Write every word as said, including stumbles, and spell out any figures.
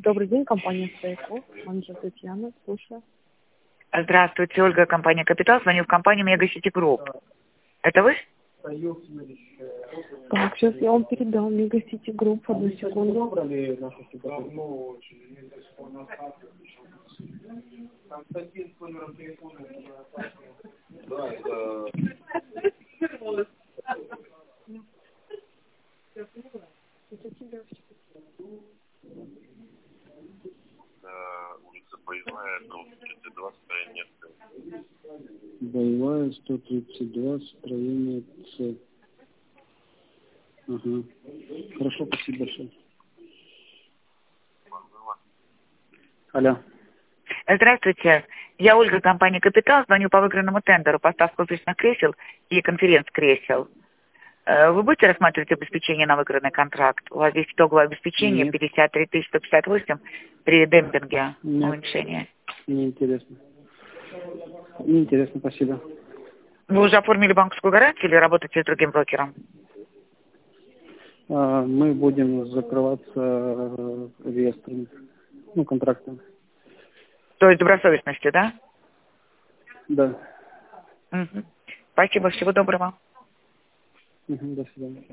Добрый день, компания Сейко. Менеджер Татьяна, слушаю. Здравствуйте, Ольга, компания «Капитал». Звоню в компанию «Мегасити Групп». Это вы? Так, сейчас я вам передам Мегасити Групп. Одну секунду. Улица Боевая, дом сто тридцать два, строение С. Боевая, сто тридцать два, строение С. Ага. Хорошо, спасибо большое. Алло. Здравствуйте, я Ольга, компания «Капитал». Звоню по выигранному тендеру поставку офисных кресел и конференц-кресел. Э, Вы будете рассматривать обеспечение на выигранный контракт? У вас есть итоговое обеспечение Нет. пятьдесят три тысячи сто пятьдесят восемь при демпинге Нет. уменьшения. Неинтересно. Неинтересно, спасибо. Вы уже оформили банковскую гарантию или работаете с другим брокером? А, мы будем закрываться э, реестрами, ну, контрактами. То есть добросовестностью, да? Да. Мгм. Спасибо, всего доброго. Угу, до свидания.